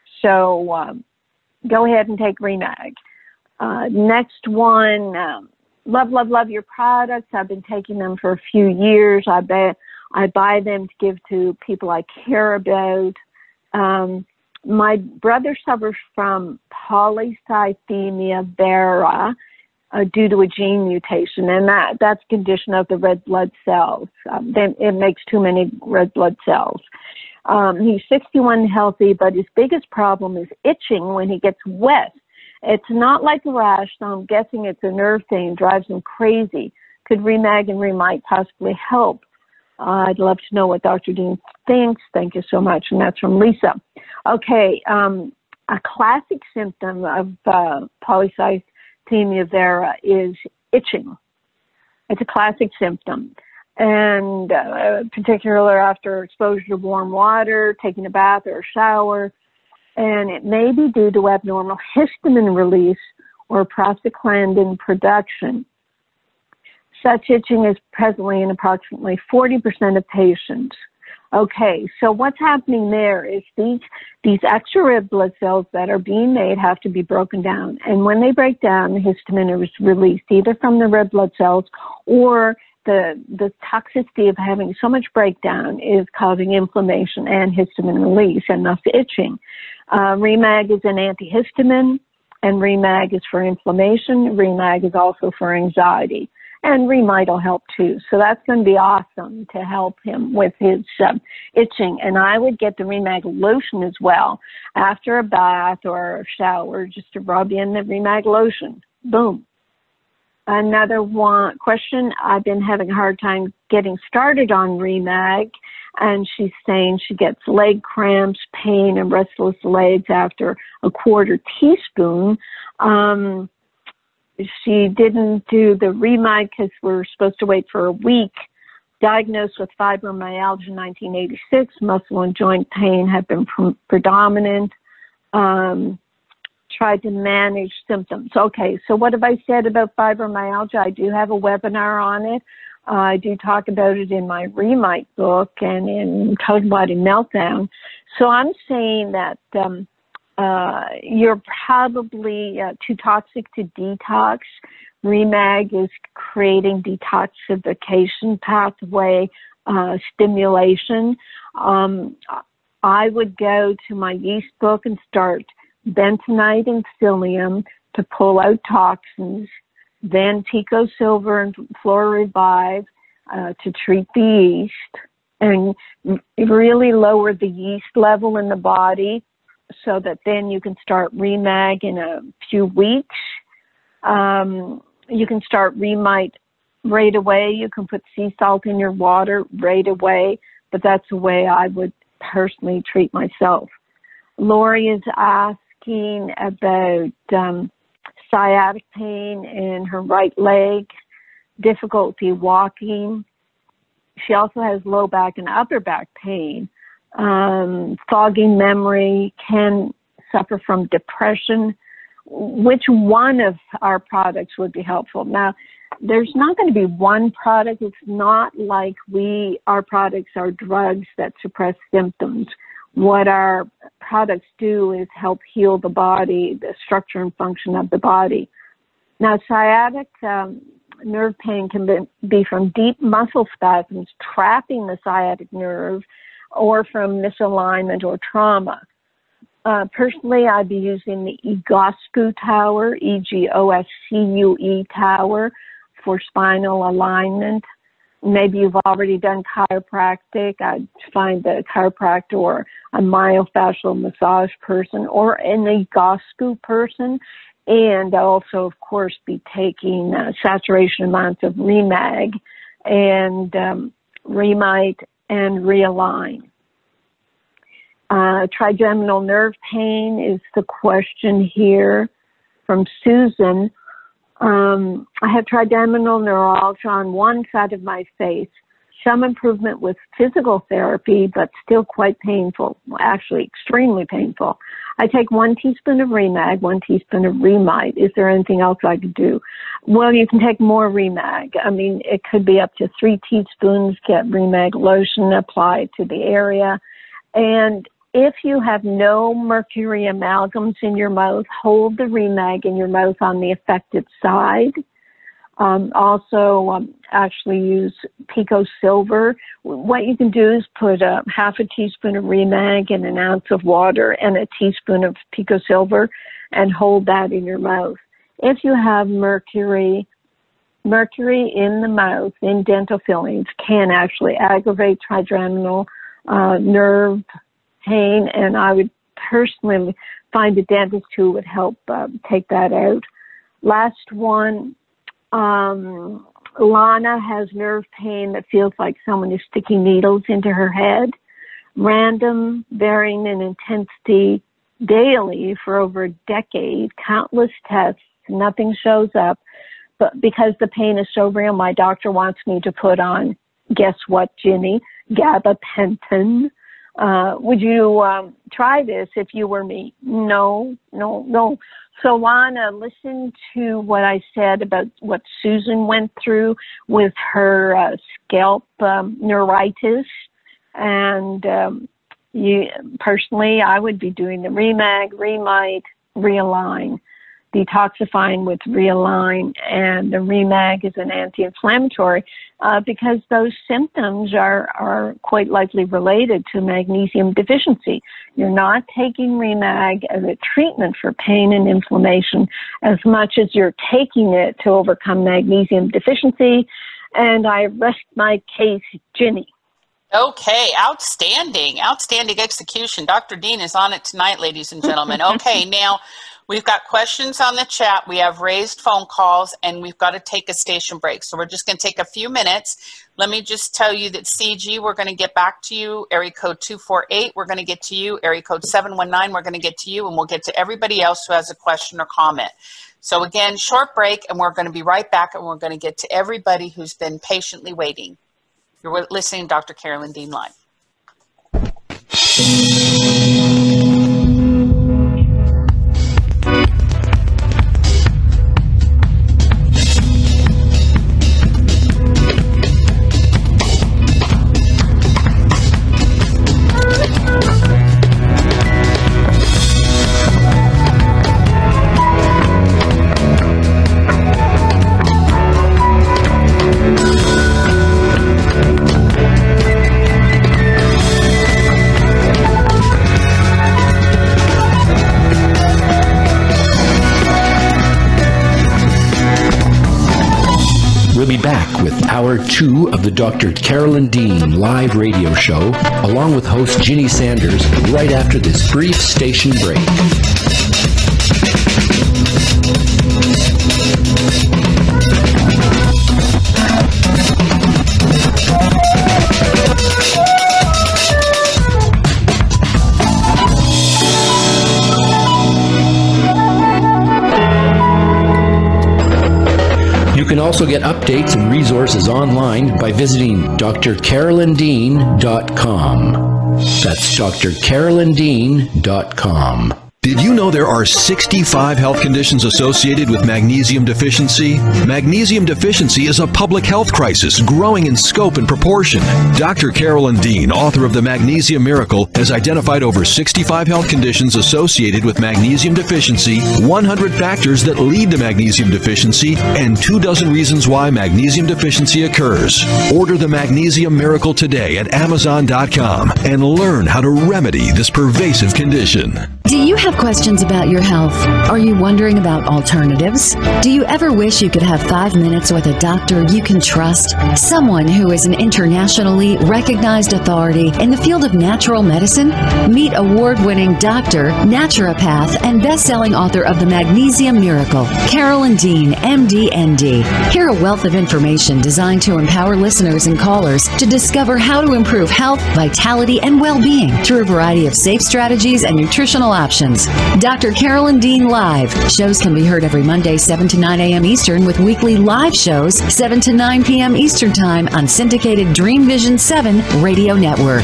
So um, go ahead and take Remag. Uh, next one, um, love, love, love your products. I've been taking them for a few years. I bet I buy them to give to people I care about. Um, my brother suffers from polycythemia vera uh, due to a gene mutation, and that, that's a condition of the red blood cells. Um, then it makes too many red blood cells. Um, he's sixty-one healthy, but his biggest problem is itching when he gets wet. It's not like a rash, so I'm guessing it's a nerve thing. It drives him crazy. Could Remag and Remite possibly help? Uh, I'd love to know what Doctor Dean thinks. Thank you so much. And that's from Lisa. Okay, um, a classic symptom of uh, polycythemia vera is itching. It's a classic symptom. And uh, particularly after exposure to warm water, taking a bath or a shower. And it may be due to abnormal histamine release or prostaglandin production. Such itching is presently in approximately forty percent of patients. Okay, so what's happening there is these, these extra red blood cells that are being made have to be broken down. And when they break down, the histamine is released either from the red blood cells, or the, the toxicity of having so much breakdown is causing inflammation and histamine release, and thus itching. Uh, Remag is an antihistamine, and Remag is for inflammation. Remag is also for anxiety. And Remite will help too. So that's going to be awesome to help him with his um, itching. And I would get the Remag lotion as well after a bath or a shower, just to rub in the Remag lotion. Boom. Another one question, I've been having a hard time getting started on Remag, and she's saying she gets leg cramps, pain, and restless legs after a quarter teaspoon. Um, She didn't do the Remag because we're supposed to wait for a week. Diagnosed with fibromyalgia in nineteen eighty-six. Muscle and joint pain have been pre predominant. Um, tried to manage symptoms. Okay, so what have I said about fibromyalgia? I do have a webinar on it. Uh, I do talk about it in my Remite book and in Total Body Meltdown. So I'm saying that um, Uh, you're probably uh, too toxic to detox. Remag is creating detoxification pathway uh, stimulation. Um, I would go to my yeast book and start bentonite and psyllium to pull out toxins, then Pico Silver and Flora Revive uh, to treat the yeast, and really lower the yeast level in the body, so that then you can start Remag in a few weeks. Um, you can start Remite right away. You can put sea salt in your water right away, but that's the way I would personally treat myself. Lori is asking, asking about um, sciatic pain in her right leg, difficulty walking. She also has low back and upper back pain, um, foggy memory, can suffer from depression. Which one of our products would be helpful? Now, there's not going to be one product. It's not like we, our products are drugs that suppress symptoms. What our products do is help heal the body, the structure and function of the body. Now, sciatic um, nerve pain can be, be from deep muscle spasms trapping the sciatic nerve or from misalignment or trauma. Uh, personally, I'd be using the Egoscue Tower, E G O S C U E Tower, for spinal alignment. Maybe you've already done chiropractic. I'd find a chiropractor or a myofascial massage person or an Egoscue person. And also, of course, be taking uh, saturation amounts of Remag and um, Remite and Realign. Uh, trigeminal nerve pain is the question here from Susan. Um, I have trigeminal neuralgia on one side of my face. Some improvement with physical therapy, but still quite painful, actually extremely painful. I take one teaspoon of Remag, one teaspoon of Remite. Is there anything else I could do? Well, you can take more Remag. I mean, it could be up to three teaspoons. Get Remag lotion, apply it to the area. And if you have no mercury amalgams in your mouth, hold the Remag in your mouth on the affected side. Um, also, um, actually use Pico Silver. What you can do is put uh, half a teaspoon of Remag and an ounce of water and a teaspoon of Pico Silver and hold that in your mouth. If you have mercury, mercury in the mouth, in dental fillings, can actually aggravate trigeminal uh, nerve pain, and I would personally find a dentist who would help uh, take that out. Last one, um, Lana has nerve pain that feels like someone is sticking needles into her head. Random, varying in intensity daily for over a decade, countless tests, nothing shows up. But because the pain is so real, my doctor wants me to put on, guess what, Ginny? Gabapentin. Uh, would you um, try this if you were me? No, no, no. So, Lana, listen to what I said about what Susan went through with her uh, scalp um, neuritis. And um, you, personally, I would be doing the Remag, Remite, Realign, detoxifying with Realign, and the Remag is an anti-inflammatory uh, because those symptoms are, are quite likely related to magnesium deficiency. You're not taking Remag as a treatment for pain and inflammation as much as you're taking it to overcome magnesium deficiency. And I rest my case, Ginny. Okay, outstanding, outstanding execution. Doctor Dean is on it tonight, ladies and gentlemen. Okay, now we've got questions on the chat, we have raised phone calls, and we've got to take a station break. So we're just going to take a few minutes. Let me just tell you that C G, we're going to get back to you. Area code two four eight, we're going to get to you. Area code seven one nine, we're going to get to you, and we'll get to everybody else who has a question or comment. So again, short break, and we're going to be right back, and we're going to get to everybody who's been patiently waiting. You're listening to Doctor Carolyn Dean Live. Back with hour two of the Doctor Carolyn Dean live radio show, along with host Ginny Sanders, right after this brief station break. can also get updates and resources online by visiting d r carolyn dean dot com. That's d r carolyn dean dot com. Did you know there are sixty-five health conditions associated with magnesium deficiency? Magnesium deficiency is a public health crisis growing in scope and proportion. Doctor Carolyn Dean, author of The Magnesium Miracle, has identified over sixty-five health conditions associated with magnesium deficiency, one hundred factors that lead to magnesium deficiency, and two dozen reasons why magnesium deficiency occurs. Order The Magnesium Miracle today at amazon dot com and learn how to remedy this pervasive condition. Do you have questions about your health? Are you wondering about alternatives? Do you ever wish you could have five minutes with a doctor you can trust? Someone who is an internationally recognized authority in the field of natural medicine? Meet award-winning doctor, naturopath, and best-selling author of The Magnesium Miracle, Carolyn Dean, M D, N D. Hear a wealth of information designed to empower listeners and callers to discover how to improve health, vitality, and well-being through a variety of safe strategies and nutritional options. Doctor Carolyn Dean Live. Shows can be heard every Monday, seven to nine a.m. Eastern, with weekly live shows, seven to nine p.m. Eastern Time on syndicated Dream Vision seven Radio Network.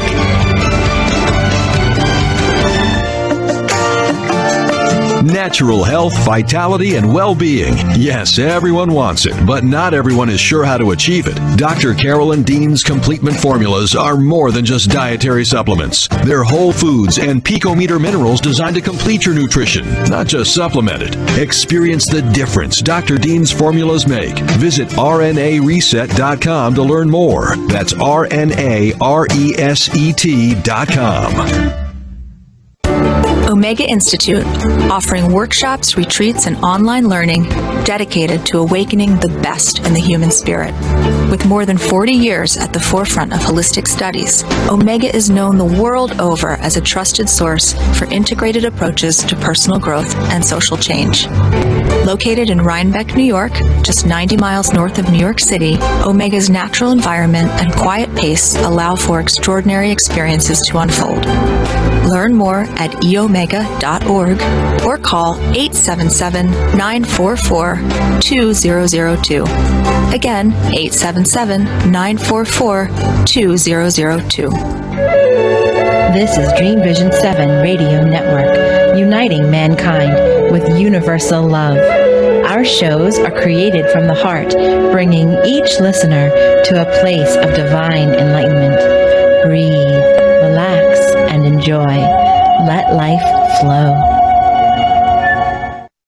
Natural health, vitality, and well-being. Yes, everyone wants it, but not everyone is sure how to achieve it. Doctor Carolyn Dean's Completement Formulas are more than just dietary supplements. They're whole foods and picometer minerals designed to complete your nutrition, not just supplement it. Experience the difference Doctor Dean's formulas make. Visit R N A reset dot com to learn more. That's R N A R E S E T dot com. Omega Institute, offering workshops, retreats, and online learning dedicated to awakening the best in the human spirit. With more than forty years at the forefront of holistic studies, Omega is known the world over as a trusted source for integrated approaches to personal growth and social change. Located in Rhinebeck, New York, just ninety miles north of New York City, Omega's natural environment and quiet pace allow for extraordinary experiences to unfold. Learn more at e omega dot org or call eight seven seven, nine four four, two zero zero two. Again, eight seven seven, nine four four, two zero zero two. This is Dream Vision seven Radio Network, uniting mankind with universal love. Our shows are created from the heart, bringing each listener to a place of divine enlightenment. Breathe, relax, and enjoy. Let life flow.